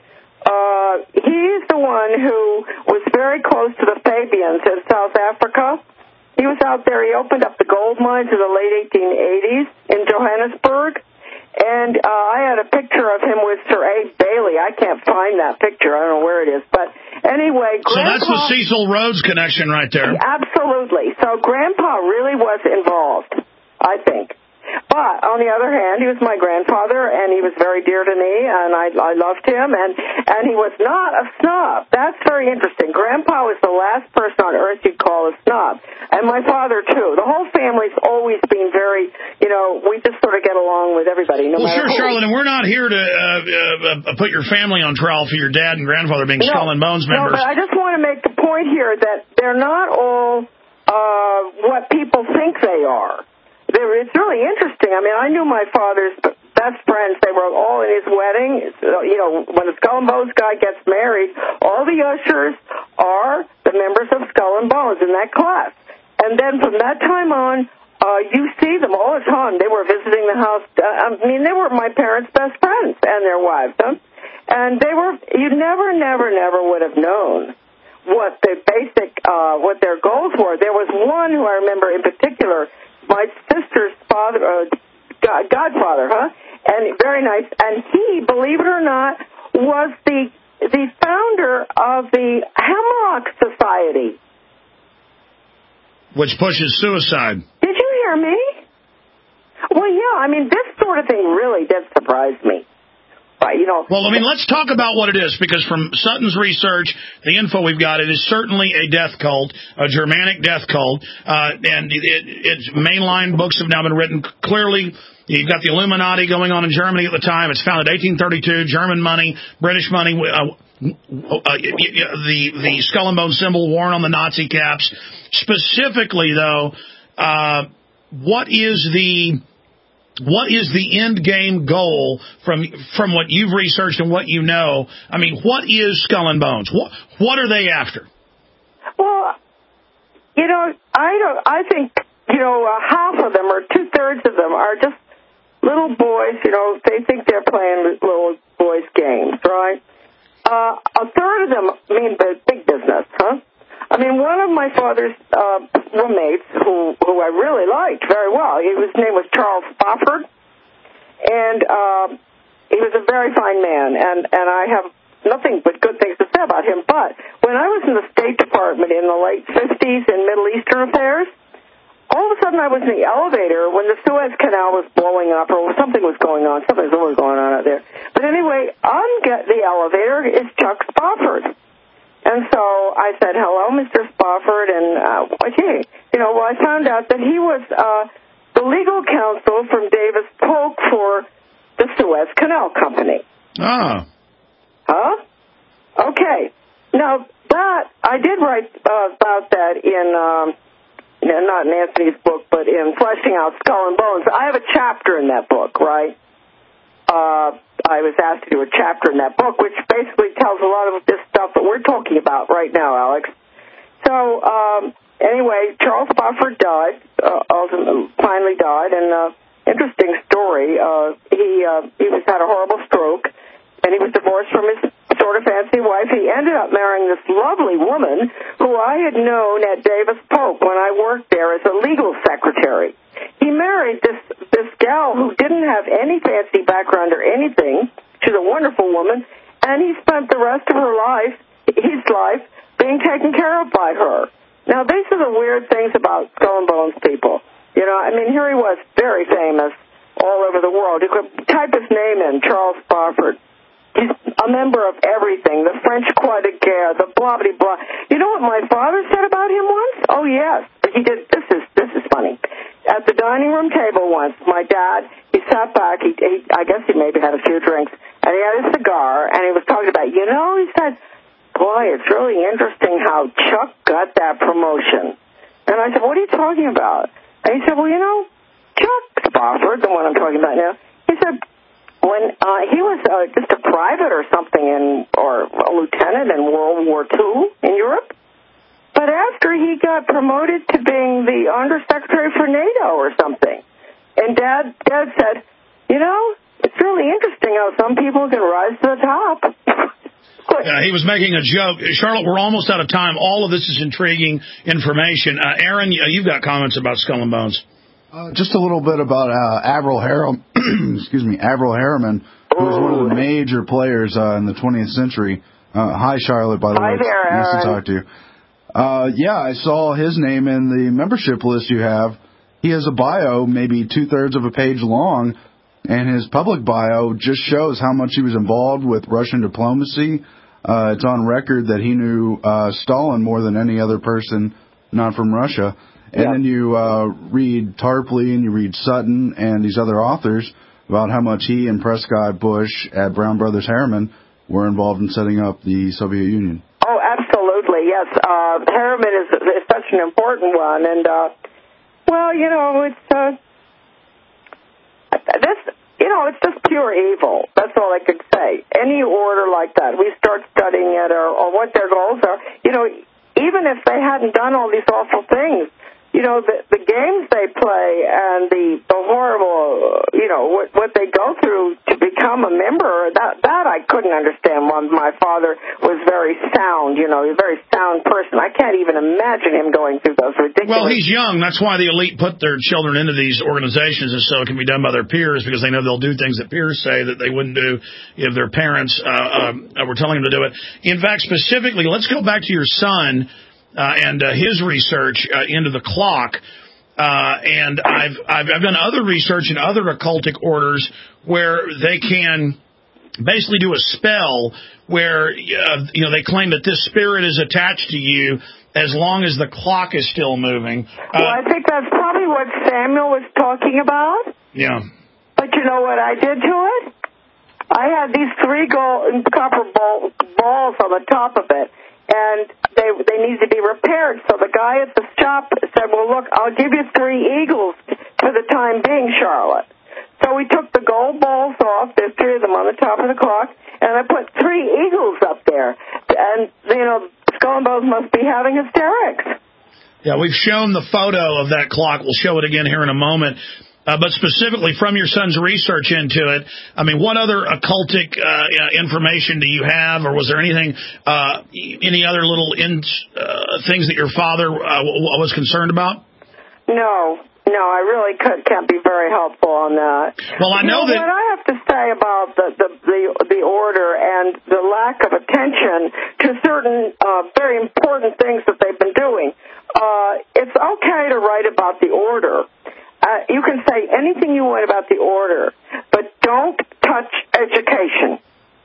He's the one who was very close to the Fabians in South Africa. He was out there. He opened up the gold mines in the late 1880s in Johannesburg. And I had a picture of him with Sir A. Bailey. I can't find that picture. I don't know where it is. But anyway, Grandpa... So that's the Cecil Rhodes connection right there. Absolutely. So Grandpa really was involved, I think. But, on the other hand, he was my grandfather, and he was very dear to me, and I loved him, and he was not a snob. That's very interesting. Grandpa was the last person on earth you'd call a snob, and my father, too. The whole family's always been very, we just sort of get along with everybody. Sure, Charlotte, and we're not here to put your family on trial for your dad and grandfather being Skull and Bones members. No, but I just want to make the point here that they're not all what people think they are. It's really interesting. I mean, I knew my father's best friends. They were all in his wedding. When the Skull and Bones guy gets married, all the ushers are the members of Skull and Bones in that class. And then from that time on, you see them all the time. They were visiting the house. They were my parents' best friends and their wives. Huh? And you never would have known what the basic, what their goals were. There was one who I remember in particular, my sister's father, godfather, and very nice. And he, believe it or not, was the founder of the Hemlock Society, which pushes suicide. Did you hear me? Well, yeah. I mean, this sort of thing really did surprise me. Well, I mean, let's talk about what it is, because from Sutton's research, the info we've got, it is certainly a death cult, a Germanic death cult, and its mainline books have now been written. Clearly, you've got the Illuminati going on in Germany at the time. It's founded 1832, German money, British money, the skull and bone symbol worn on the Nazi caps. Specifically, though, what is the end game goal from what you've researched and what you know? I mean, what is Skull and Bones? What are they after? Well, I think, half of them or 2/3 of them are just little boys, they think they're playing little boys' games, right? A third of them mean big business, huh? I mean, one of my father's roommates, who I really liked very well, his name was Charles Spofford, and he was a very fine man, and I have nothing but good things to say about him. But when I was in the State Department in the late 50s in Middle Eastern affairs, all of a sudden I was in the elevator when the Suez Canal was blowing up, or something was going on. Something's always going on out there. But anyway, on the elevator is Chuck Spofford. And so I said, hello, Mr. Spofford, and I found out that he was the legal counsel from Davis Polk for the Suez Canal Company. Ah. Huh? Okay. Now, I did write about that in, not in Anthony's book, but in Fleshing Out Skull and Bones. I have a chapter in that book, right? I was asked to do a chapter in that book, which basically tells a lot of this stuff that we're talking about right now, Alex. So, anyway, Charles Spofford died, finally died, and interesting story. He had a horrible stroke, and he was divorced from his sort of fancy wife. He ended up marrying this lovely woman who I had known at Davis Polk when I worked there as a legal secretary. He married this gal who didn't have any fancy background or anything. She's a wonderful woman, and he spent the rest of his life, being taken care of by her. Now, these are the weird things about Skull and Bones people. Here he was, very famous all over the world. You could type his name in, Charles Spofford. He's a member of everything, the French Croix de Guerre, the blah-blah-blah. You know what my father said about him once? Oh, yes. He did. This is funny. At the dining room table once, my dad, he sat back. I guess he maybe had a few drinks, and he had a cigar, and he was talking about, he said, boy, it's really interesting how Chuck got that promotion. And I said, what are you talking about? And he said, well, Chuck Spofford, the one I'm talking about now, he said, when he was just a private or something, or a lieutenant in World War II in Europe, but after he got promoted to being the undersecretary for NATO or something, and Dad said, it's really interesting how some people can rise to the top. He was making a joke. Charlotte, we're almost out of time. All of this is intriguing information. Aaron, you've got comments about Skull and Bones. Just a little bit about Averell Harriman, who was one of the major players in the 20th century. Hi, Charlotte, by the way. Hi there, Aaron. Nice to talk to you. I saw his name in the membership list you have. He has a bio, maybe 2/3 of a page long, and his public bio just shows how much he was involved with Russian diplomacy. It's on record that he knew Stalin more than any other person not from Russia. And then you read Tarpley and you read Sutton and these other authors about how much he and Prescott Bush at Brown Brothers Harriman were involved in setting up the Soviet Union. Oh, absolutely, yes. Harriman is such an important one. And, it's just pure evil. That's all I could say. Any order like that, we start studying it or what their goals are. Even if they hadn't done all these awful things, the games they play and the horrible, what they go through to become a member, that I couldn't understand. My father was very sound, a very sound person. I can't even imagine him going through those ridiculous... Well, he's young. That's why the elite put their children into these organizations, and so it can be done by their peers, because they know they'll do things that peers say that they wouldn't do if their parents were telling them to do it. In fact, specifically, let's go back to your son and his research into the clock. And I've done other research in other occultic orders where they can basically do a spell where they claim that this spirit is attached to you as long as the clock is still moving. Well, I think that's probably what Samuel was talking about. Yeah. But you know what I did to it? I had these 3 gold copper balls on the top of it, and they needed to be repaired. So the guy at the shop said, well, look, I'll give you 3 eagles for the time being, Charlotte. So we took the gold balls off, there's 3 of them on the top of the clock, and I put 3 eagles up there. And, Skull and Bones must be having hysterics. Yeah, we've shown the photo of that clock. We'll show it again here in a moment. But specifically from your son's research into it, I mean, what other occultic information do you have, or was there anything, any other little things that your father was concerned about? No, I really can't be very helpful on that. Well, I know that what I have to say about the order and the lack of attention to certain very important things that they've been doing. It's okay to write about the order. You can say anything you want about the order, but don't touch education.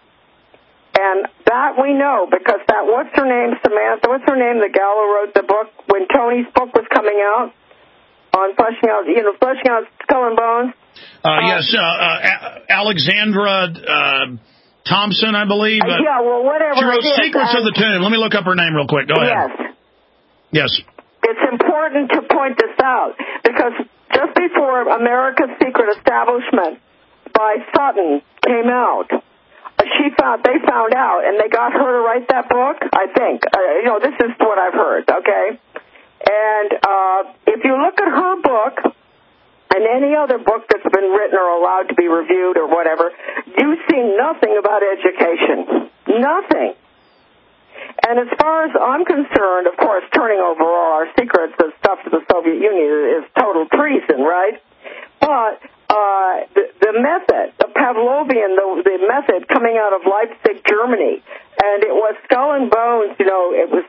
And that we know because what's her name, Samantha? What's her name? The gal who wrote the book when Tony's book was coming out. On fleshing out Skull and Bones? Yes, Alexandra Thompson, I believe. Yeah, well, whatever. She wrote Secrets of the Tomb. Let me look up her name real quick. Go ahead. Yes. It's important to point this out because just before America's Secret Establishment by Sutton came out, they found out, and they got her to write that book, I think. This is what I've heard, okay? And if you look at her book and any other book that's been written or allowed to be reviewed or whatever, you see nothing about education. Nothing. And as far as I'm concerned, of course, turning over all our secrets and stuff to the Soviet Union is total treason, right? But the method, the Pavlovian, the method coming out of Leipzig, Germany, and it was Skull and Bones, it was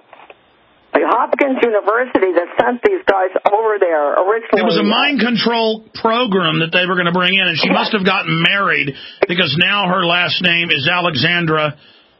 Hopkins University that sent these guys over there originally. It was a mind control program that they were going to bring in, and she must have gotten married because now her last name is Alexandra.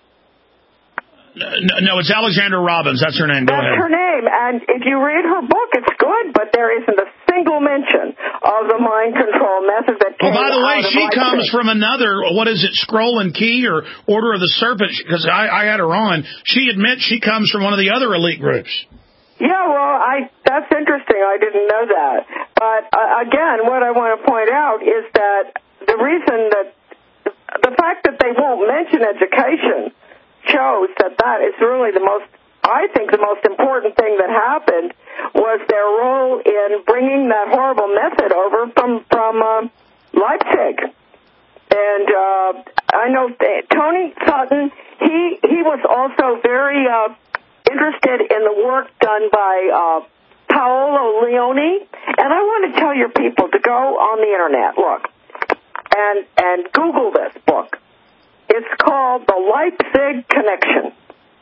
No, it's Alexandra Robbins. That's her name. Go ahead. That's her name, and if you read her book, it's good, but there isn't a single mention of the mind control method that came out of Well, by the way, she Leipzig. comes from another, what is it, Scroll and Key or Order of the Serpent, because I had her on. She admits she comes from one of the other elite groups. Yeah, well, that's interesting. I didn't know that. But, again, what I want to point out is that the reason that the fact that they won't mention education shows that is really the most important thing that happened was their role in bringing that horrible method over from Leipzig. And I know Tony Sutton, he was also very interested in the work done by Paolo Leone. And I want to tell your people to go on the Internet, look, and Google this book. It's called The Leipzig Connection.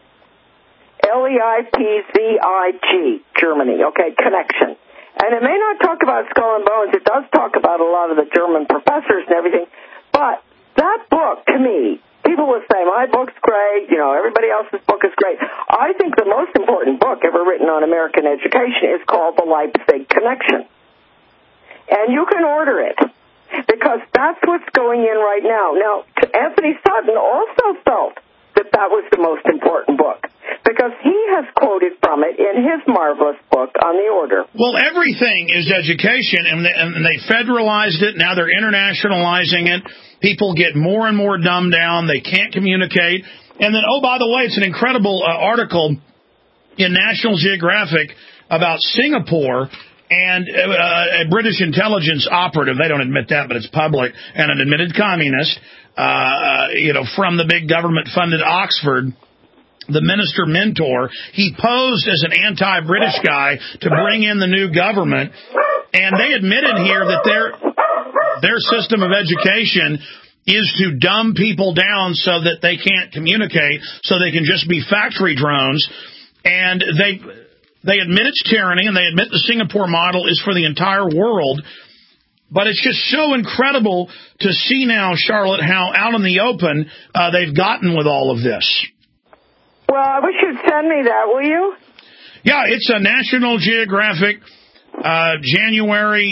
Leipzig, Germany, okay, connection. And it may not talk about Skull and Bones. It does talk about a lot of the German professors and everything. But that book, to me, people will say, my book's great, everybody else's book is great. I think the most important book ever written on American education is called The Leipzig Connection. And you can order it. Because that's what's going in right now. Now, Anthony Sutton also felt that was the most important book because he has quoted from it in his marvelous book on the order. Well, everything is education, and they federalized it. Now they're internationalizing it. People get more and more dumbed down. They can't communicate. And then, oh, by the way, it's an incredible article in National Geographic about Singapore and a British intelligence operative, they don't admit that, but it's public, and an admitted communist, from the big government-funded Oxford, the minister mentor, he posed as an anti-British guy to bring in the new government, and they admitted here that their system of education is to dumb people down so that they can't communicate, so they can just be factory drones, and They admit it's tyranny, and they admit the Singapore model is for the entire world. But it's just so incredible to see now, Charlotte, how out in the open they've gotten with all of this. Well, I wish you'd send me that, will you? Yeah, it's a National Geographic January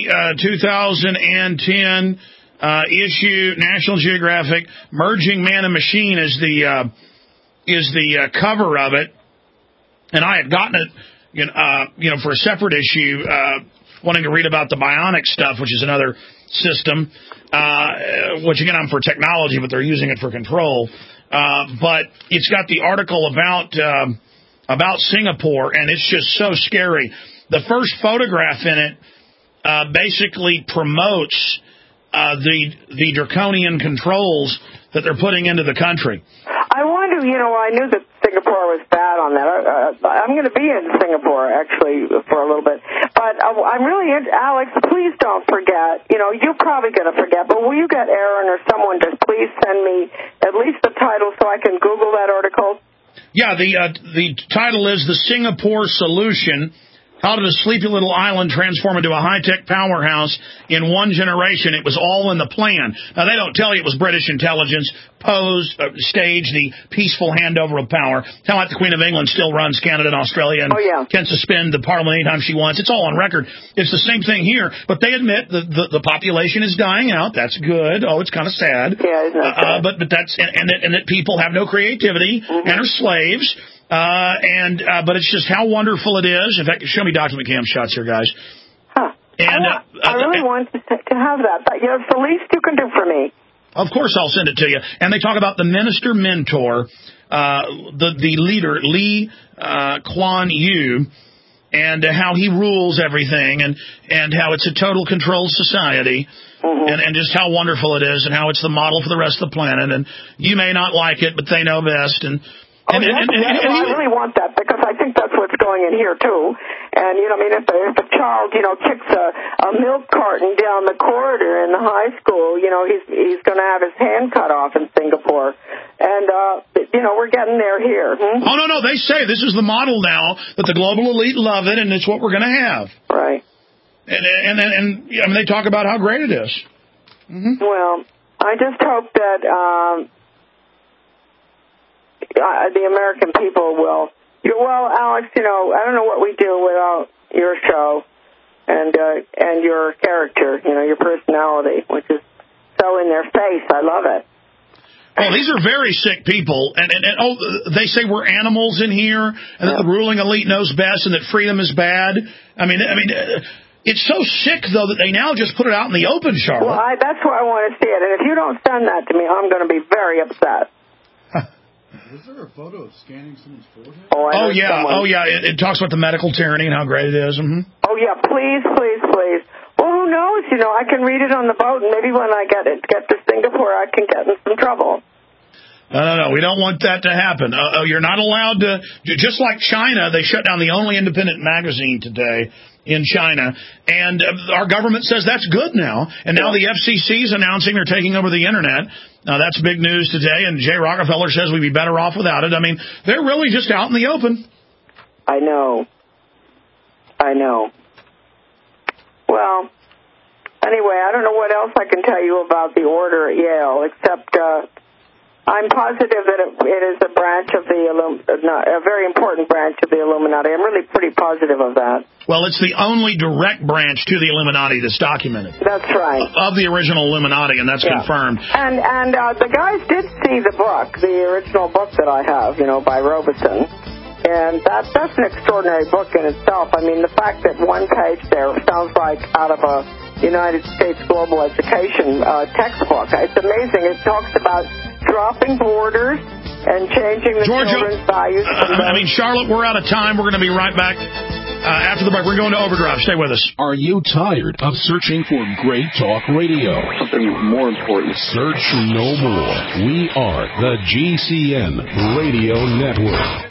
2010 issue. National Geographic, Merging Man and Machine is the cover of it. And I had gotten it, for a separate issue, wanting to read about the bionic stuff, which is another system, which again, I'm for technology, but they're using it for control. But it's got the article about Singapore, and it's just so scary. The first photograph in it basically promotes the draconian controls that they're putting into the country. I wonder, I knew that Singapore was bad on that. I'm going to be in Singapore, actually, for a little bit. But I'm really Alex, please don't forget. You're probably going to forget, but will you get Aaron or someone to please send me at least the title so I can Google that article? Yeah, the title is The Singapore Solution. How did a sleepy little island transform into a high-tech powerhouse in one generation? It was all in the plan. Now, they don't tell you it was British intelligence, staged the peaceful handover of power. Tell like the Queen of England still runs Canada and Australia and can suspend the Parliament anytime she wants. It's all on record. It's the same thing here, but they admit the population is dying out. That's good. Oh, it's kind of sad. Yeah, isn't that sad? But that's and that people have no creativity and are slaves. But it's just how wonderful it is. In fact, show me document cam shots here, guys. Huh. And I really want to have that. But, it's the least you can do for me. Of course, I'll send it to you. And they talk about the minister mentor, the leader, Lee Kuan Yew, and how he rules everything, and how it's a total controlled society, and just how wonderful it is, and how it's the model for the rest of the planet. And you may not like it, but they know best. I really want that because I think that's what's going in here too. And if a child kicks a milk carton down the corridor in the high school, he's going to have his hand cut off in Singapore. And we're getting there here. Oh no, they say this is the model now that the global elite love it, and it's what we're going to have. Right. And they talk about how great it is. Well, I just hope that. The American people will. Well, Alex, I don't know what we do without your show and your character, your personality, which is so in their face. I love it. Well, these are very sick people, and they say we're animals in here, and that the ruling elite knows best, and that freedom is bad. I mean, it's so sick though that they now just put it out in the open, Charlotte. Well, that's why I want to see it, and if you don't send that to me, I'm going to be very upset. Is there a photo of scanning someone's forehead? Oh yeah. It talks about the medical tyranny and how great it is. Oh yeah, please. Well, who knows? I can read it on the boat, and maybe when I get to Singapore, I can get in some trouble. No, we don't want that to happen. You're not allowed to. Just like China, they shut down the only independent magazine today in China, and our government says that's good now. And now the FCC is announcing they're taking over the internet. Now that's big news today. And Jay Rockefeller says we'd be better off without it. I mean, they're really just out in the open. I know. Well, anyway, I don't know what else I can tell you about the order at Yale, except I'm positive that it is a branch of a very important branch of the Illuminati. I'm really pretty positive of that. Well, it's the only direct branch to the Illuminati that's documented. That's right. Of the original Illuminati, and that's confirmed. And the guys did see the book, the original book that I have, by Robeson. And that's an extraordinary book in itself. I mean, the fact that one page there sounds like out of a United States global education textbook. It's amazing. It talks about dropping borders and changing the children's values. Charlotte, we're out of time. We're going to be right back after the break. We're going to overdrive. Stay with us. Are you tired of searching for great talk radio? Something more important. Search no more. We are the GCN Radio Network.